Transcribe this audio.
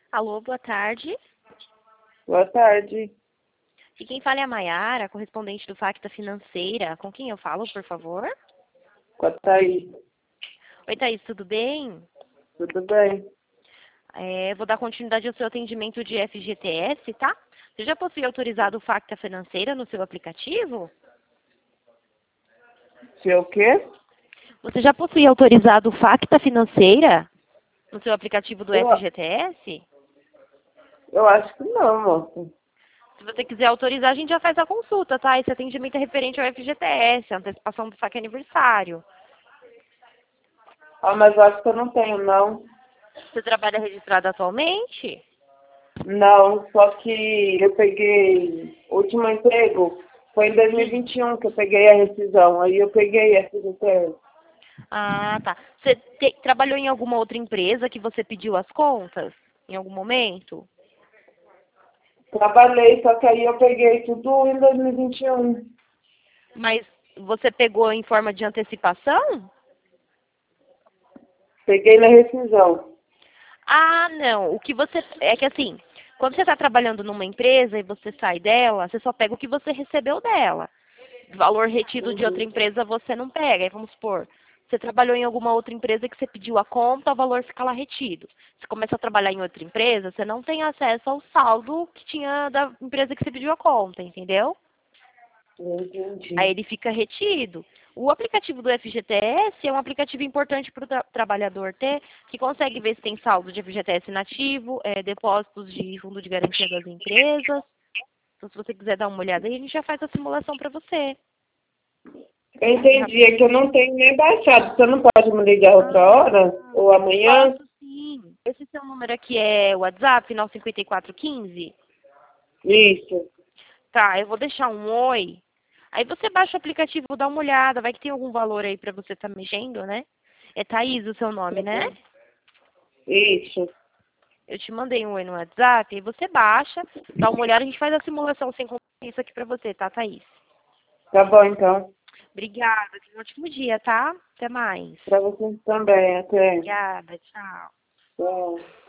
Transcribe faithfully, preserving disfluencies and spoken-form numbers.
Alô, boa tarde. Boa tarde. E quem fala é a Maiara, correspondente do Facta Financeira. Com quem eu falo, por favor? Com a Thaís. Oi, Thaís, tudo bem? Tudo bem? É, vou dar continuidade ao seu atendimento de F G T S, tá? Você já possui autorizado o Facta Financeira no seu aplicativo? Se o quê? Você já possui autorizado o Facta Financeira no seu aplicativo do Eu, F G T S? eu acho que não, moça. Se você quiser autorizar, a gente já faz a consulta, tá? Esse atendimento é referente ao F G T S, a antecipação do saque aniversário. Ah, mas eu acho que eu não tenho, não. Você trabalha registrado atualmente? Não, só que eu peguei o último emprego. Foi em dois mil e Hum. vinte e um que eu peguei a rescisão. Aí eu peguei essa emprego. Ah, tá. Você te- trabalhou em alguma outra empresa que você pediu as contas? Em algum momento? Trabalhei, só que aí eu peguei tudo em dois mil e vinte e um. Mas você pegou em forma de antecipação? Peguei na rescisão. Ah, não. O que você. É que assim, quando você está trabalhando numa empresa e você sai dela, você só pega o que você recebeu dela. Valor retido de outra Uhum. empresa você não pega. Aí vamos supor, você trabalhou em alguma outra empresa que você pediu a conta, o valor fica lá retido. Você começa a trabalhar em outra empresa, você não tem acesso ao saldo que tinha da empresa que você pediu a conta, entendeu? Aí Entendi. ele fica retido. O aplicativo do F G T S é um aplicativo importante para o tra trabalhador ter, que consegue ver se tem saldo de F G T S nativo, é, depósitos de fundo de garantia das empresas. Então, se você quiser dar uma olhada aí, a gente já faz a simulação para você. Eu É entendi, é que eu rapidinho. não tenho nem baixado. Você não pode me ligar outra Ah, hora? Ou amanhã? posso sim. Esse seu número aqui é o WhatsApp, final cinquenta e quatro quinze? Isso. Tá, eu vou deixar um oi. Aí você baixa o aplicativo, dá uma olhada, vai que tem algum valor aí pra você estar mexendo, né? É Thaís o seu nome, Tá né? bom. Isso. Eu te mandei um oi no WhatsApp, aí você baixa, dá uma olhada, a gente faz a simulação sem compromisso aqui pra você, tá, Thaís? Tá bom, então. Obrigada, tenha um ótimo dia, tá? Até mais. Pra você também. Até. Obrigada, tchau. Tchau.